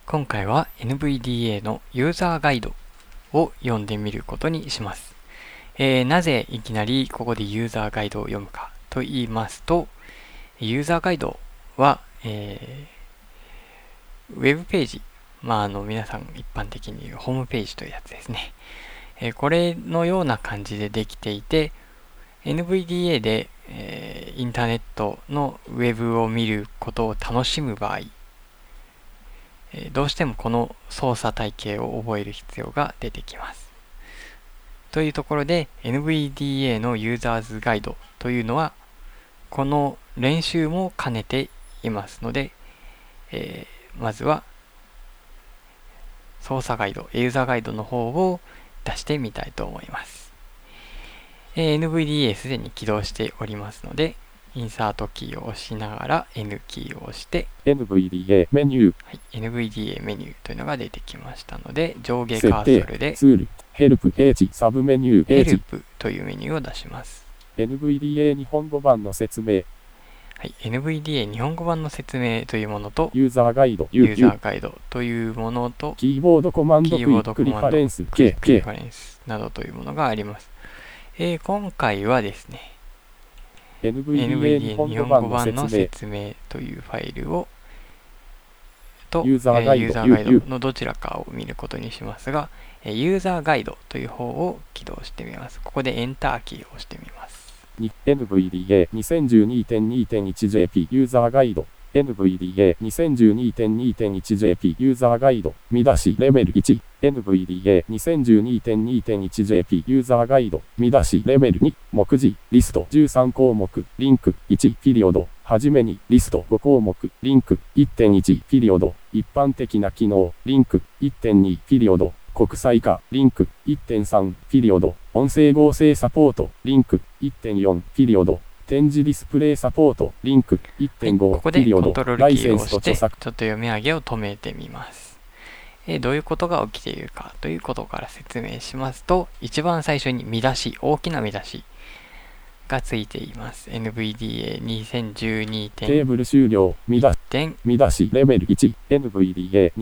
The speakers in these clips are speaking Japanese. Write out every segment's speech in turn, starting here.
今回は NVDA のユーザーガイドを読んでみることにします。なぜいきなりここでユーザーガイドを読むかと言いますと、ユーザーガイドは、ウェブページ、皆さん一般的に言うホームページというやつですね。これのような感じでできていて、NVDA で、インターネットのウェブを見ることを楽しむ場合、どうしてもこの操作体系を覚える必要が出てきます。というところで NVDA のユーザーズガイドというのはこの練習も兼ねていますので、まずは操作ガイド、ユーザーガイドの方を出してみたいと思います。NVDA すでに起動しておりますので、インサートキーを押しながら N キーを押して NVDA メニュー、 はい、NVDA メニューというのが出てきましたので、上下カーソルでツール、ヘルプ、H、サブメニュー、 ヘ H、 ルプというメニューを出します。 NVDA 日本語版の説明、 はい、NVDA 日本語版の説明というものと、 ユーザーガイド、 ユーザーガイドというものと、 キーボードコマンドクイックリファレンス、 クイックリファレンスなどというものがあります。今回はですね、 NVDA 日本語版の説明というファイルをとユーザーガイドのどちらかを見ることにしますが、ユーザーガイドという方を起動してみます。ここでエンターキーを押してみます。 NVDA 2012.2.1JP ユーザーガイドNVDA 2012.2.1JP ユーザーガイド見出しレベル1 NVDA 2012.2.1JP ユーザーガイド見出しレベル2目次リスト13項目リンク1ピリオドはじめにリスト5項目リンク 1.1 ピリオド一般的な機能リンク 1.2 ピリオド国際化リンク 1.3 ピリオド音声合成サポートリンク 1.4 ピリオド展示ディスプレイサポートリンク 1.5 ピリオドライセンスと著作ちょっと読み上げを止めてみます。どういうことが起きているかということから説明しますと、一番最初に見出し、大きな見出しがついています。NVDA 2012. テーブル終了見出しレベル1 NVDA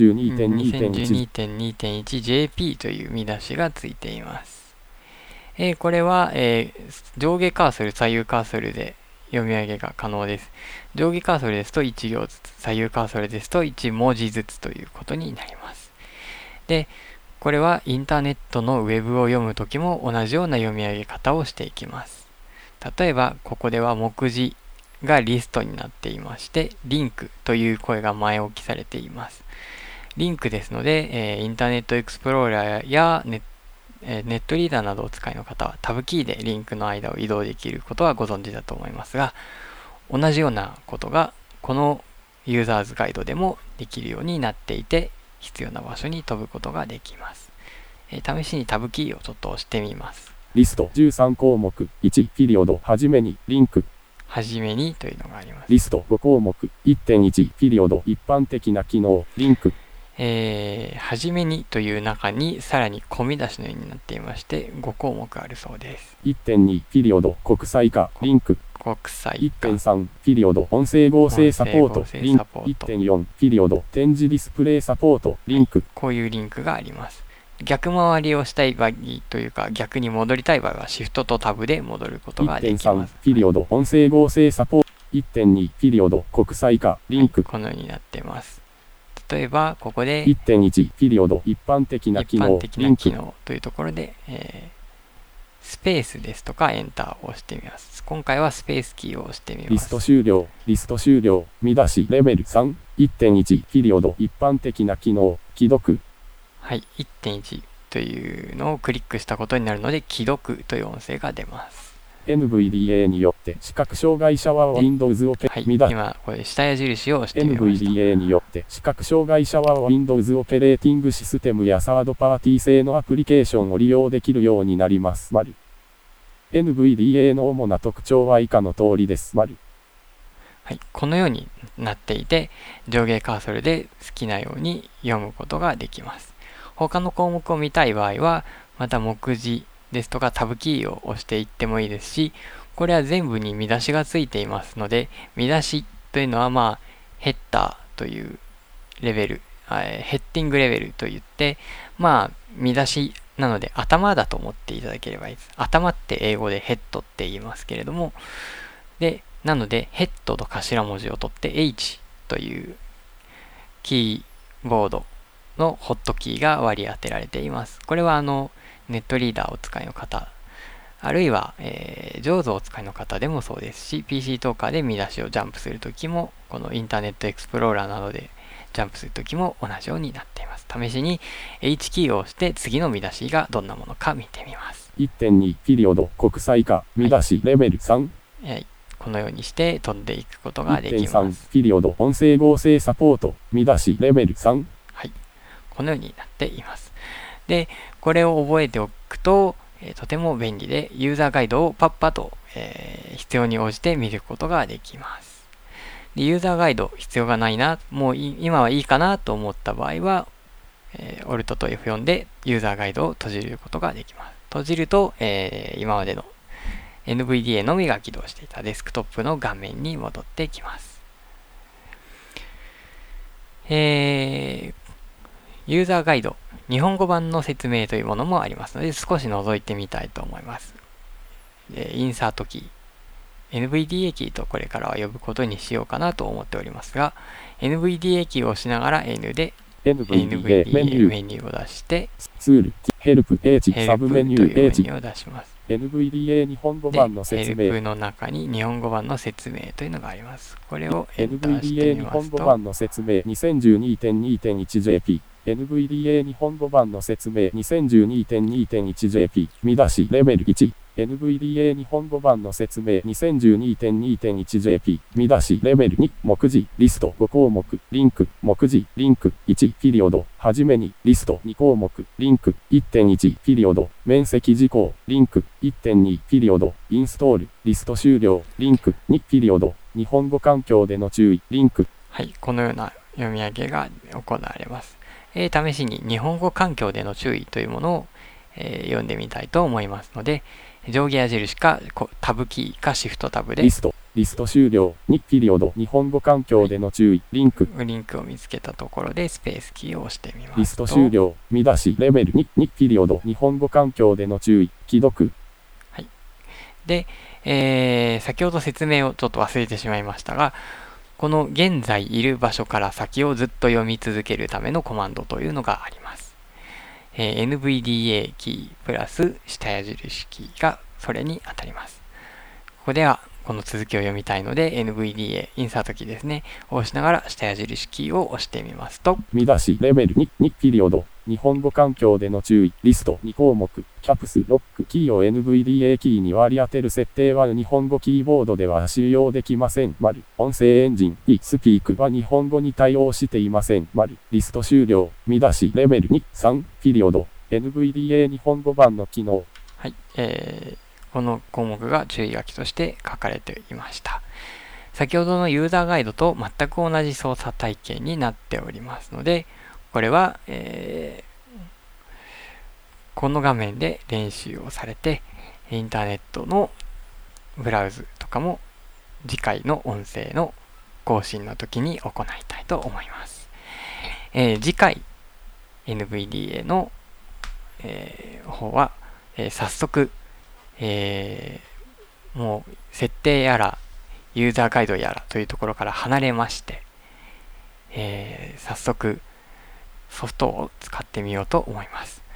2012.2.1JP という見出しがついています。これは、上下カーソル、左右カーソルで読み上げが可能です。上下カーソルですと1行ずつ、左右カーソルですと1文字ずつということになります。で、これはインターネットのウェブを読むときも同じような読み上げ方をしていきます。例えば、ここでは目次がリストになっていまして、リンクという声が前置きされています。リンクですので、インターネットエクスプローラーやネットリーダーなどをお使いの方はタブキーでリンクの間を移動できることはご存知だと思いますが、同じようなことがこのユーザーズガイドでもできるようになっていて、必要な場所に飛ぶことができます。試しにタブキーをちょっと押してみます。 リスト13項目1ピリオドはじめにリンクはじめにというのがあります。 リスト5項目 1.1 ピリオド一般的な機能リンクはじめにという中にさらに込み出しのようになっていまして5項目あるそうです。 1.2 ピリオド国際化リンク国際化 1.3 ピリオド音声合成サポートリンク 1.4 ピリオド展示ディスプレイサポートリンク、 こういうリンクがあります。逆回りをしたい場合というか逆に戻りたい場合はシフトとタブで戻ることができます。 1.3 ピリオド音声合成サポート 1.2 ピリオド国際化リンク、 このようになっています。例えばここで 1.1 ピリオド一般的な機能というところで、スペースですとかエンターを押してみます。今回はスペースキーを押してみます。 リスト終了見出しレベル3 1.1 ピリオド一般的な機能既読、 はい、1.1 というのをクリックしたことになるので既読という音声が出ます。 NVDA によって視覚障害者は Windows オペ、 はい、今これ下矢印を押してみました。 NVDA によって視覚障害者は Windows オペレーティングシステムやサードパーティー製のアプリケーションを利用できるようになります。NVDA の主な特徴は以下の通りです。はい、 このようになっていて、上下カーソルで好きなように読むことができます。他の項目を見たい場合は、また目次ですとかタブキーを押していってもいいですし、これは全部に見出しがついていますので、見出しというのはヘッダーというレベル、 ヘッディングレベルといって、見出しなので頭だと思っていただければいいです。頭って英語でヘッドって言いますけれども、なのでヘッドと頭文字を取って H というキーボードのホットキーが割り当てられています。これはネットリーダーをお使いの方、あるいは、JAWS をお使いの方でもそうですし、PC トーカーで見出しをジャンプするときも、このインターネットエクスプローラーなどでジャンプするときも同じようになっています。試しに H キーを押して次の見出しがどんなものか見てみます。 1.2 ピリオド国際化見出しレベル3。 はい、このようにして飛んでいくことができます。 1.3 ピリオド音声合成サポート見出しレベル3。 はい、このようになっています。で、これを覚えておくと、とても便利で、ユーザーガイドをパッパと、必要に応じて見ることができます。で、ユーザーガイド必要がないな、もう今はいいかなと思った場合は、Alt と F4 でユーザーガイドを閉じることができます。閉じると、今までの NVDA のみが起動していたデスクトップの画面に戻ってきます。ユーザーガイド、日本語版の説明というものもありますので、少し覗いてみたいと思います。インサートキー、NVDA キーとこれからは呼ぶことにしようかなと思っておりますが、NVDA キーを押しながら N で NVDA メニューを出して、 ツール、ヘルプ、H、サブメニュー、 というメ H、 ニューを出します。 NVDA 日本語版の説ヘルプ明。 の中に日本語版の説明というのがあります。これをエンターして NVDA み日ますと、 本語版の説明 2012.2.1JP NVDA 日本語版の説明 2012.2.1JP 見出しレベル1 NVDA 日本語版の説明 2012.2.1JP 見出しレベル2目次リスト5項目リンク目次リンク1ピリオドはじめにリスト2項目リンク 1.1 ピリオド面積事項リンク 1.2 ピリオドインストールリスト終了リンク2ピリオド日本語環境での注意リンク。 はい、このような読み上げが行われます。試しに日本語環境での注意というものを、読んでみたいと思いますので、上下矢印かタブキーかシフトタブでリスト終了2ピリオド日本語環境での注意リンクを見つけたところでスペースキーを押してみますと、 リスト終了見出しレベル2ピリオド日本語環境での注意既読。 はい。で、先ほど説明をちょっと忘れてしまいましたが、この現在いる場所から先をずっと読み続けるためのコマンドというのがあります。NVDA キープラス下矢印キーがそれに当たります。ここではこの続きを読みたいので NVDA インサートキーですねを押しながら下矢印キーを押してみますと、 見出しレベル2ピリオド日本語環境での注意リスト2項目キャプスロックキーを NVDA キーに割り当てる設定は日本語キーボードでは使用できません。音声エンジンスピークは日本語に対応していません。リスト終了見出しレベル3ピリオド NVDA 日本語版の機能。 はい、この項目が注意書きとして書かれていました。先ほどのユーザーガイドと全く同じ操作体系になっておりますので、これは、この画面で練習をされて、インターネットのブラウズとかも次回の音声の更新の時に行いたいと思います。次回 NVDA の、方は、早速、もう設定やらユーザーガイドやらというところから離れまして、早速ソフトを使ってみようと思います。